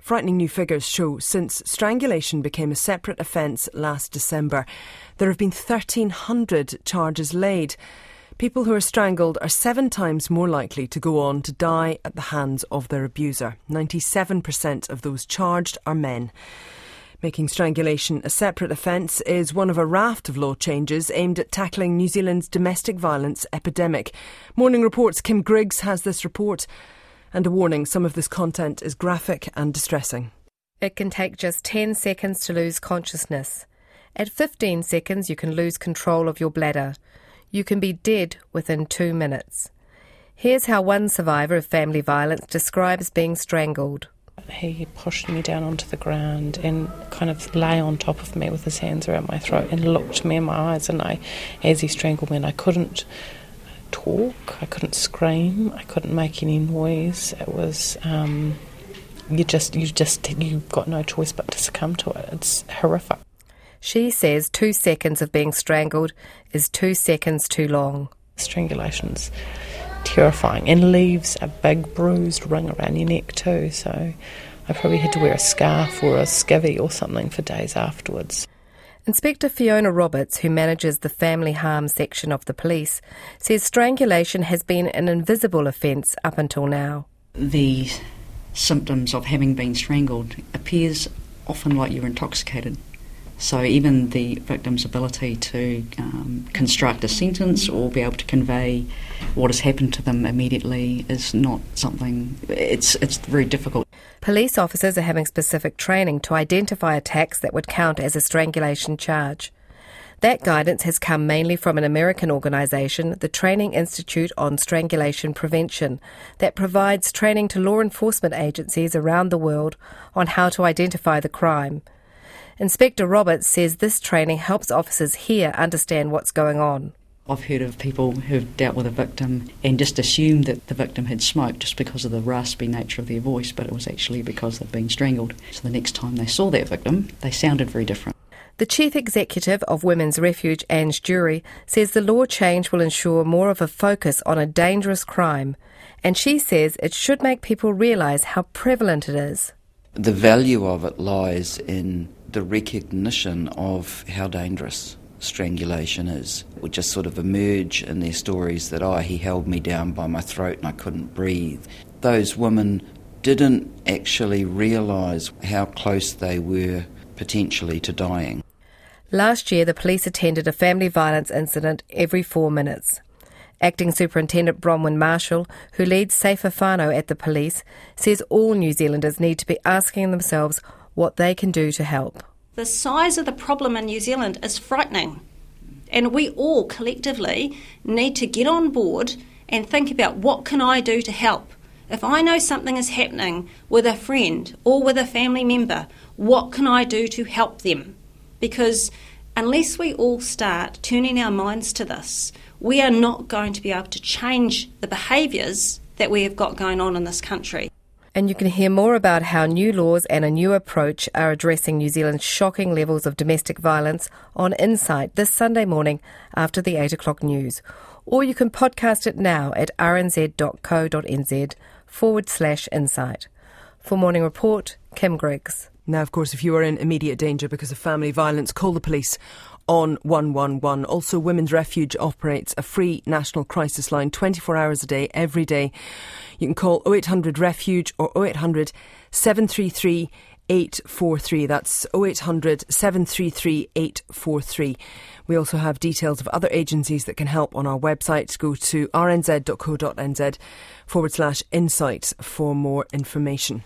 Frightening new figures show since strangulation became a separate offence last December, there have been 1,300 charges laid. People who are strangled are 7 times more likely to go on to die at the hands of their abuser. 97% of those charged are men. Making strangulation a separate offence is one of a raft of law changes aimed at tackling New Zealand's domestic violence epidemic. Morning Report's Kim Griggs has this report, and a warning, some of this content is graphic and distressing. It can take just 10 seconds to lose consciousness. At 15 seconds, you can lose control of your bladder. You can be dead within 2 minutes. Here's how one survivor of family violence describes being strangled. He pushed me down onto the ground and kind of lay on top of me with his hands around my throat and looked me in my eyes, and as he strangled me, and I couldn't talk, I couldn't scream, I couldn't make any noise. It was you've got no choice but to succumb to it. It's horrific. She says 2 seconds of being strangled is 2 seconds too long. Strangulation's terrifying and leaves a big bruised ring around your neck too, so I probably had to wear a scarf or a skivvy or something for days afterwards. Inspector Fiona Roberts, who manages the family harm section of the police, says strangulation has been an invisible offence up until now. The symptoms of having been strangled appears often like you're intoxicated. So even the victim's ability to construct a sentence or be able to convey what has happened to them immediately is not something, it's very difficult. Police officers are having specific training to identify attacks that would count as a strangulation charge. That guidance has come mainly from an American organisation, the Training Institute on Strangulation Prevention, that provides training to law enforcement agencies around the world on how to identify the crime. Inspector Roberts says this training helps officers here understand what's going on. I've heard of people who've dealt with a victim and just assumed that the victim had smoked just because of the raspy nature of their voice, but it was actually because they'd been strangled. So the next time they saw that victim, they sounded very different. The Chief Executive of Women's Refuge, Ange Dury, says the law change will ensure more of a focus on a dangerous crime, and she says it should make people realise how prevalent it is. The value of it lies in the recognition of how dangerous strangulation is. It would just sort of emerge in their stories that, he held me down by my throat and I couldn't breathe. Those women didn't actually realise how close they were potentially to dying. Last year, the police attended a family violence incident every 4 minutes. Acting Superintendent Bronwyn Marshall, who leads Safer Whānau at the police, says all New Zealanders need to be asking themselves what they can do to help. The size of the problem in New Zealand is frightening, and we all collectively need to get on board and think about what can I do to help. If I know something is happening with a friend or with a family member, what can I do to help them? Because unless we all start turning our minds to this, we are not going to be able to change the behaviours that we have got going on in this country. And you can hear more about how new laws and a new approach are addressing New Zealand's shocking levels of domestic violence on Insight this Sunday morning after the 8 o'clock news. Or you can podcast it now at rnz.co.nz/insight. For Morning Report, Kim Griggs. Now, of course, if you are in immediate danger because of family violence, call the police on 111. Also, Women's Refuge operates a free national crisis line 24 hours a day, every day. You can call 0800 Refuge or 0800 733 843. That's 0800 733 843. We also have details of other agencies that can help on our website. Go to rnz.co.nz/insight for more information.